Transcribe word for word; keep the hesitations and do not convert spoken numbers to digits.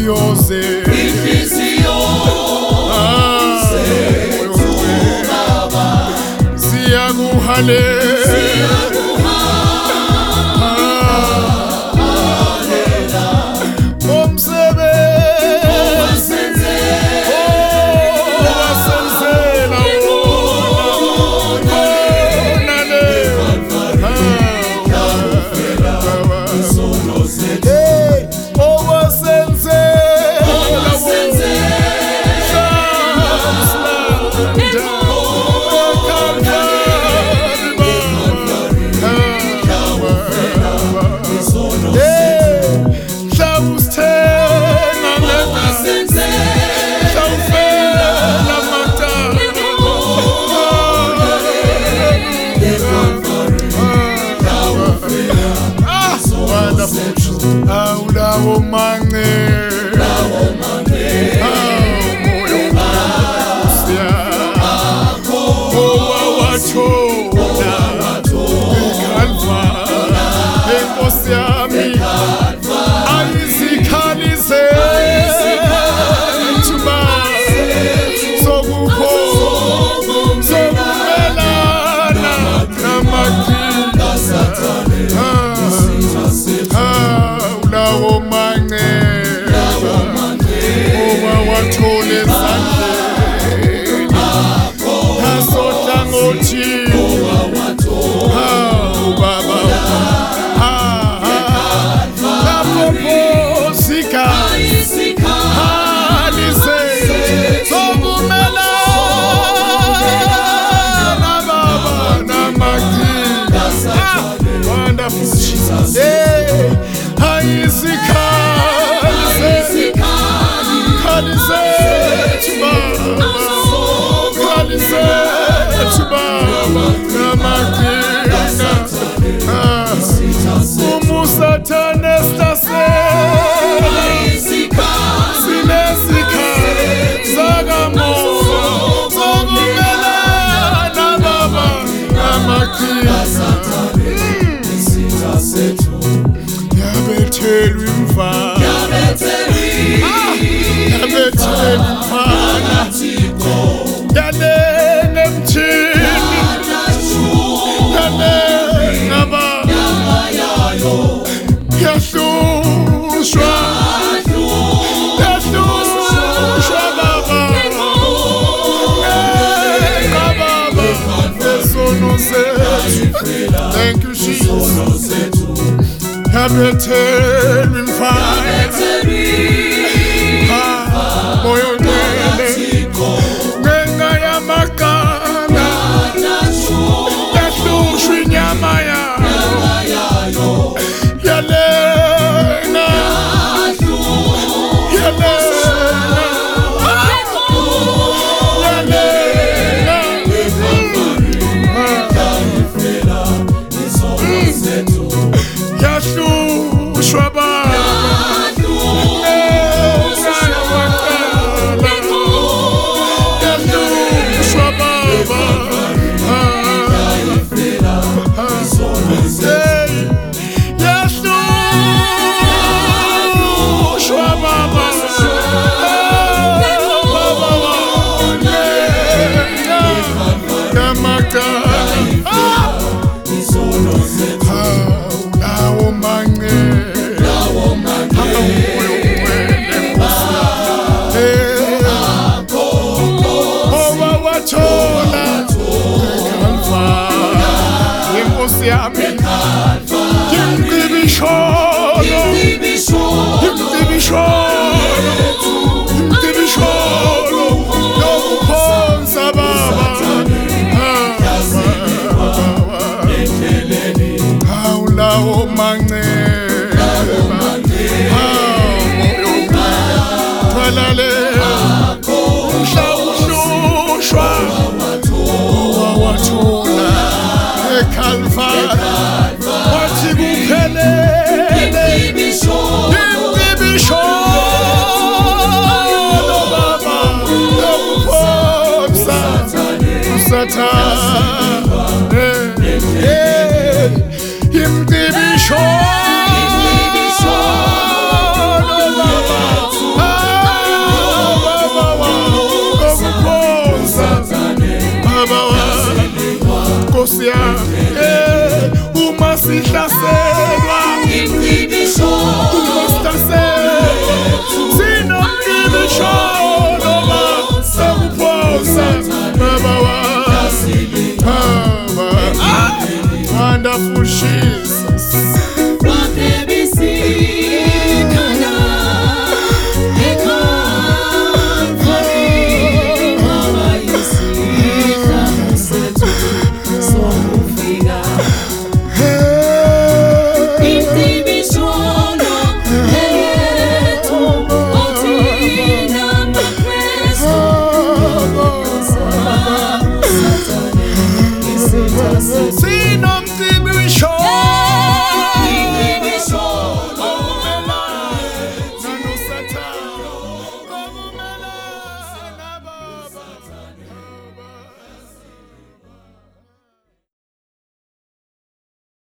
inhliziyo zethu Baba, siyakuhalela umsebenzi owasenzela wona le yawufela izono zethu Lawo mange, lawo mange, moyo usia, owa wachona, ikalva, enkosi yami, ayizikhalise, thuba, sokukho, sokumelana namaqhinga kaSathane, isitha sethu. Lawo mange, lawo mange, owa wathole ezandleni nasohlangothi, owa wathole, hawu Baba, lapho sikhalise sokumelana Baba namaqhinga kaSathane. Wonderful Jesus. Ayizikhalise, khalise Baba, khalise Baba, namaqhinga umuSathane stasela, sinesikhala sakamoya sokumelana Baba namaqhinga kaSathane, isitha sethu. Yabethelwa imfana, yabethelwa imfana, yalenga emthini, yalenga Baba, yahlushwa, yahlushwa Baba, yenga Baba, izono zethu. Thank you, Jesus. Yabethelwa imfana,